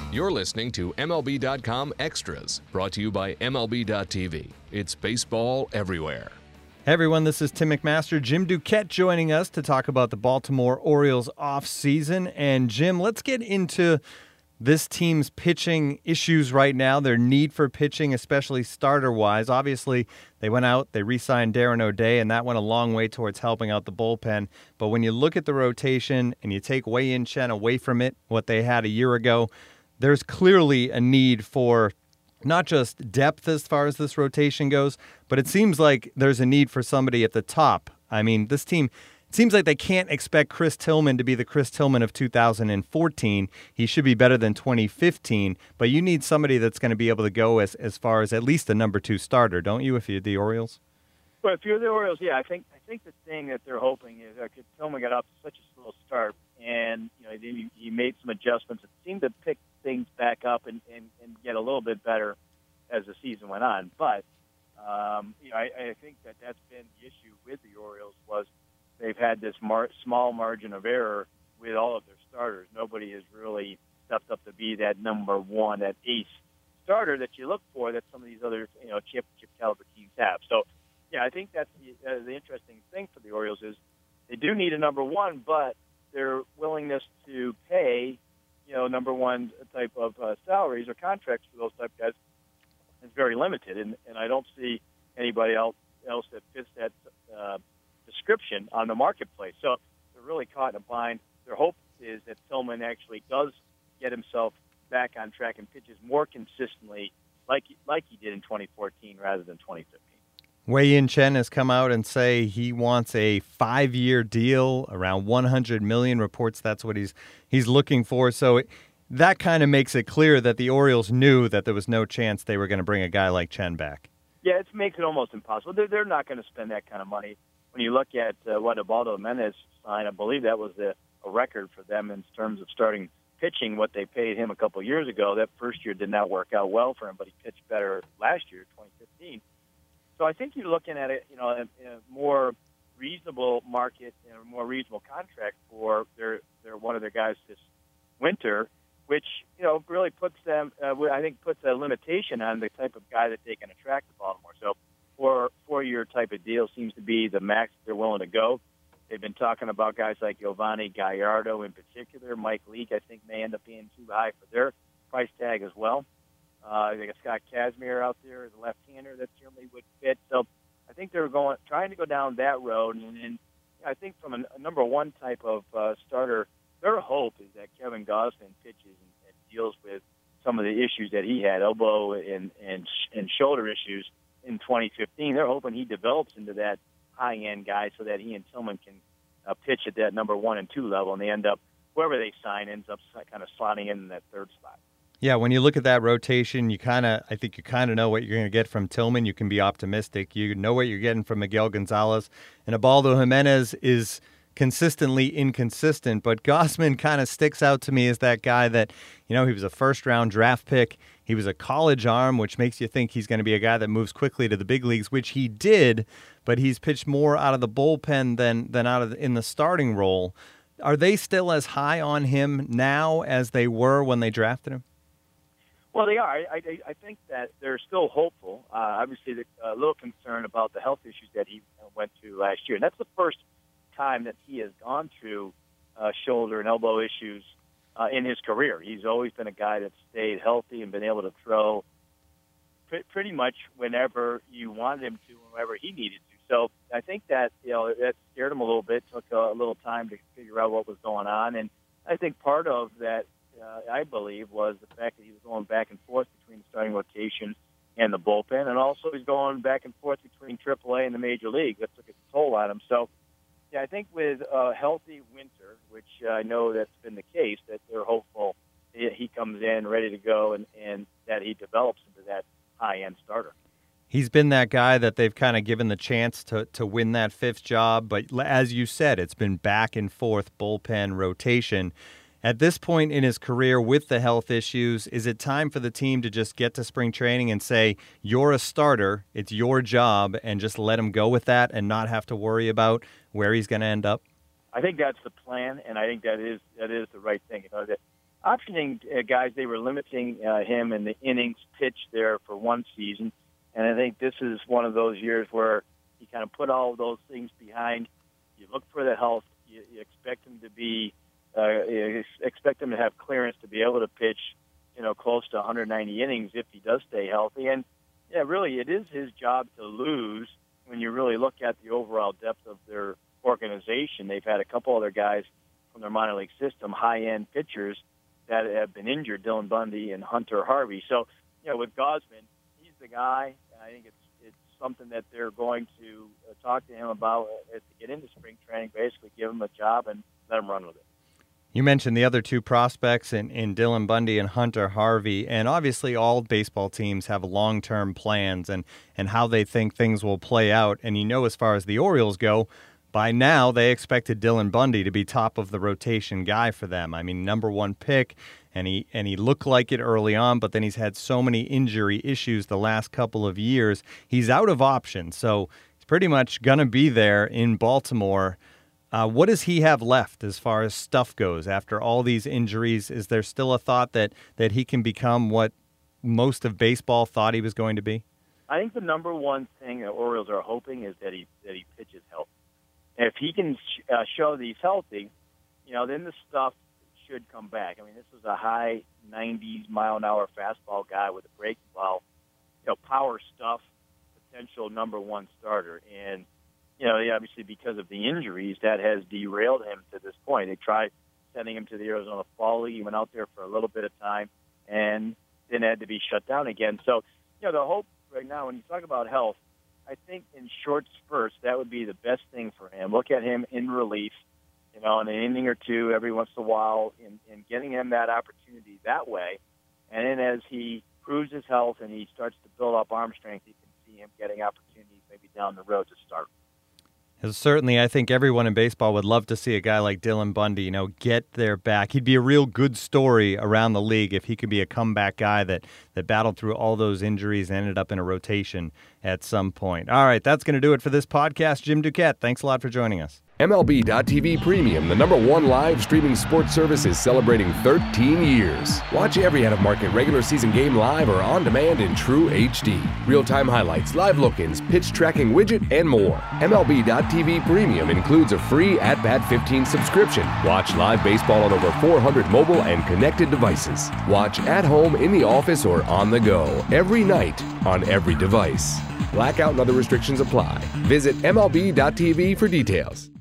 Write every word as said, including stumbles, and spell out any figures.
You're listening to M L B dot com Extras, brought to you by M L B dot T V. It's baseball everywhere. Hey everyone, this is Tim McMaster. Jim Duquette joining us to talk about the Baltimore Orioles offseason. And Jim, let's get into this team's pitching issues right now, their need for pitching, especially starter-wise. Obviously, they went out, they re-signed Darren O'Day, and that went a long way towards helping out the bullpen. But when you look at the rotation and you take Wei-Yin Chen away from it, what they had a year ago, there's clearly a need for not just depth as far as this rotation goes, but it seems like there's a need for somebody at the top. I mean, this team, it seems like they can't expect Chris Tillman to be the Chris Tillman of two thousand fourteen. He should be better than twenty fifteen, but you need somebody that's going to be able to go as, as far as at least the number two starter, don't you, if you're the Orioles? Well, if you're the Orioles, yeah, I think I think the thing that they're hoping is that Tillman got off to such a slow start, and you know he, he made some adjustments that seemed to pick things back up and, and, and get a little bit better as the season went on. But um, you know, I, I think that that's been the issue with the Orioles was they've had this mar- small margin of error with all of their starters. Nobody has really stepped up to be that number one, that ace starter that you look for that some of these other you know championship caliber teams have. So. Yeah, I think that's the, uh, the interesting thing for the Orioles is they do need a number one, but their willingness to pay, you know, number one type of uh, salaries or contracts for those type of guys is very limited, and, and I don't see anybody else else that fits that uh, description on the marketplace. So they're really caught in a bind. Their hope is that Tillman actually does get himself back on track and pitches more consistently, like like he did in twenty fourteen rather than twenty fifteen. Wei-Yin Chen has come out and say he wants a five-year deal, around one hundred million dollars. Reports that's what he's he's looking for. So it, that kind of makes it clear that the Orioles knew that there was no chance they were going to bring a guy like Chen back. Yeah, it makes it almost impossible. They're, they're not going to spend that kind of money. When you look at uh, what Ubaldo Jimenez signed, I believe that was a, a record for them in terms of starting pitching, what they paid him a couple of years ago. That first year did not work out well for him, but he pitched better last year, twenty fifteen. So I think you're looking at it, you know, in a more reasonable market and a more reasonable contract for their, their one of their guys this winter, which you know really puts them, uh, I think, puts a limitation on the type of guy that they can attract to Baltimore. So, four four-year type of deal seems to be the max they're willing to go. They've been talking about guys like Giovanni Gallardo in particular. Mike Leake, I think, may end up being too high for their price tag as well. Uh, they got Scott Kazmir out there as a left-hander that certainly would fit. So I think they're going trying to go down that road. And, and I think from a, a number one type of uh, starter, their hope is that Kevin Gausman pitches and, and deals with some of the issues that he had, elbow and, and, and shoulder issues in twenty fifteen. They're hoping he develops into that high-end guy so that he and Tillman can uh, pitch at that number one and two level, and they end up, whoever they sign ends up kind of slotting in, in that third spot. Yeah, when you look at that rotation, you kind of, I think you kind of know what you're going to get from Tillman. You can be optimistic. You know what you're getting from Miguel Gonzalez. And Ubaldo Jimenez is consistently inconsistent, but Gausman kind of sticks out to me as that guy that, you know, he was a first-round draft pick. He was a college arm, which makes you think he's going to be a guy that moves quickly to the big leagues, which he did, but he's pitched more out of the bullpen than, than out of the, in the starting role. Are they still as high on him now as they were when they drafted him? Well, they are. I, I, I think that they're still hopeful. Uh, obviously, they're a little concerned about the health issues that he went through last year. And that's the first time that he has gone through uh, shoulder and elbow issues uh, in his career. He's always been a guy that's stayed healthy and been able to throw pr- pretty much whenever you wanted him to, whenever he needed to. So I think that, you know, that scared him a little bit, took a little time to figure out what was going on. And I think part of that, Uh, I believe, was the fact that he was going back and forth between the starting rotation and the bullpen, and also he's going back and forth between triple A and the Major League. That took its toll on him. So, yeah, I think with a healthy winter, which uh, I know that's been the case, that they're hopeful he comes in ready to go and, and that he develops into that high-end starter. He's been that guy that they've kind of given the chance to, to win that fifth job, but as you said, it's been back and forth bullpen rotation. At this point in his career with the health issues, is it time for the team to just get to spring training and say, you're a starter, it's your job, and just let him go with that and not have to worry about where he's going to end up? I think that's the plan, and I think that is that is the right thing. You know, that optioning uh, guys, they were limiting uh, him in the innings pitched there for one season. And I think this is one of those years where you kind of put all of those things behind. You look for the health. You, you expect him to be, uh, you expect him to have clearance to be able to pitch, you know, close to one hundred ninety innings if he does stay healthy. And yeah, really, it is his job to lose when you really look at the overall depth of their organization. They've had a couple other guys from their minor league system, high-end pitchers that have been injured, Dylan Bundy and Hunter Harvey. So, you know, with Gausman, he's the guy. I think it's it's something that they're going to uh, talk to him about uh, to get into spring training, basically give him a job and let him run with it. You mentioned the other two prospects in, in Dylan Bundy and Hunter Harvey, and obviously all baseball teams have long-term plans and, and how they think things will play out. And you know, as far as the Orioles go, by now they expected Dylan Bundy to be top of the rotation guy for them. I mean, number one pick, and he and he looked like it early on, but then he's had so many injury issues the last couple of years. He's out of options, so he's pretty much going to be there in Baltimore. Uh, what does he have left as far as stuff goes after all these injuries? Is there still a thought that, that he can become what most of baseball thought he was going to be? I think the number one thing that Orioles are hoping is that he that he pitches healthy. If he can sh- uh, show that he's healthy, you know, then the stuff should come back. I mean, this was a high nineties mile an hour fastball guy with a breaking ball, you know, power stuff, potential number one starter. And, you know, obviously because of the injuries, that has derailed him to this point. They tried sending him to the Arizona Fall League. He went out there for a little bit of time and then had to be shut down again. So, you know, the hope right now, when you talk about health, I think in short spurts, that would be the best thing for him. Look at him in relief, you know, in an inning or two every once in a while, in, in getting him that opportunity that way. And then as he proves his health and he starts to build up arm strength, you can see him getting opportunities maybe down the road to start. Certainly, I think everyone in baseball would love to see a guy like Dylan Bundy, you know, get their back. He'd be a real good story around the league if he could be a comeback guy that, that battled through all those injuries and ended up in a rotation at some point. All right, that's going to do it for this podcast. Jim Duquette, thanks a lot for joining us. M L B dot T V Premium, the number one live streaming sports service, is celebrating thirteen years. Watch every out-of-market regular season game live or on demand in true H D. Real-time highlights, live look-ins, pitch tracking widget, and more. M L B dot T V Premium includes a free At Bat fifteen subscription. Watch live baseball on over four hundred mobile and connected devices. Watch at home, in the office, or on the go every night on every device. Blackout and other restrictions apply. Visit M L B dot T V for details.